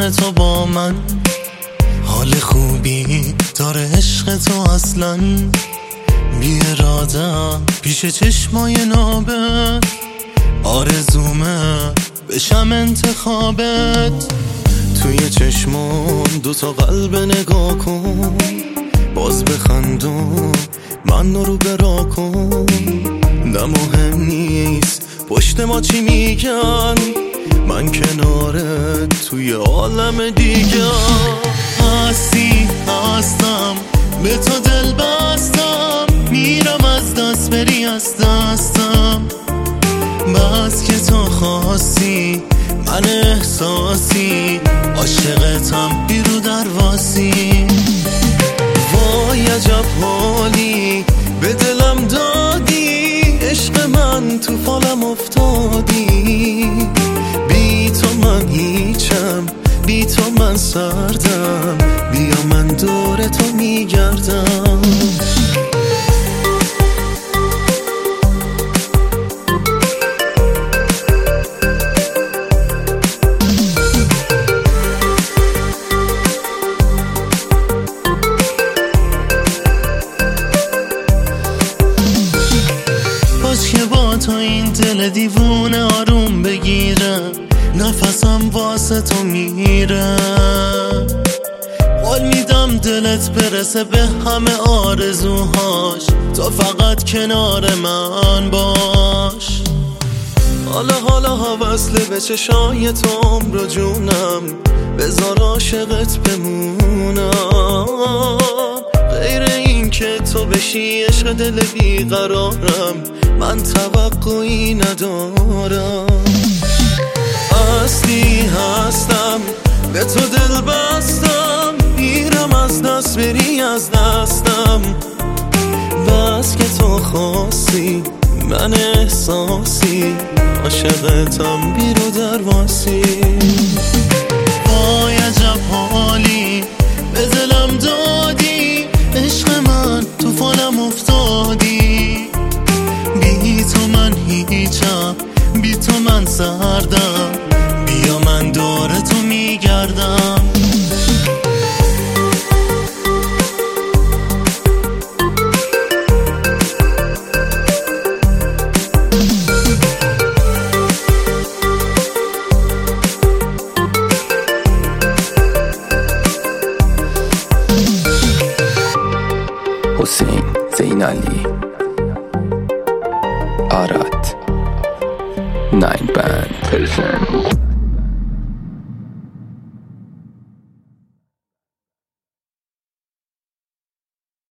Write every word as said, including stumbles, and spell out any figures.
بودن تو با من. حال خوبی داره عشق تو اصلا، بی ارادم پیش چشمای نابت. آرزومه بشم انتخابت. توی چشمون دوتا قلب نگاه کن، باز بخندون من رو برا کن. نه مهم نیست پشت ما چی میگن، من کنارت توی عالم دیگه. هستی هستم به تو دل بستم، میرم از دست بری از دستم. بس که تو خواستی من احساسی، عاشقتم بیرو درواسی. وای عجب حالی به دلم دادی، عشق من تو فالم افتادی. بی تو من هیچم، بی تو من سردم، بیا من دور تو میگردم. که با تو این دل دیوونه آروم بگیره، نفسم واسه تو میره. حال میدم دلت برسه به همه آرزوهاش، تو فقط کنار من باش. حالا حالا وصله به چشای تو عمر جونم، بذار عاشقت بمونم. غیر این که تو بشی عشق دل بیقرارم، من توقعی ندارم. هستی هستم به تو دل بستم، میرم از دست بری از دستم. بس که تو خواستی من احساسی، عاشقتم بیرو درواسی. وای عجب حالی به دلم دادی، عشق من تو فالم افتادی. بی تو من هیچم، بی تو من سردم، بیا من دور تو میگردم. حسین زین علی آراد ناین بند پرسن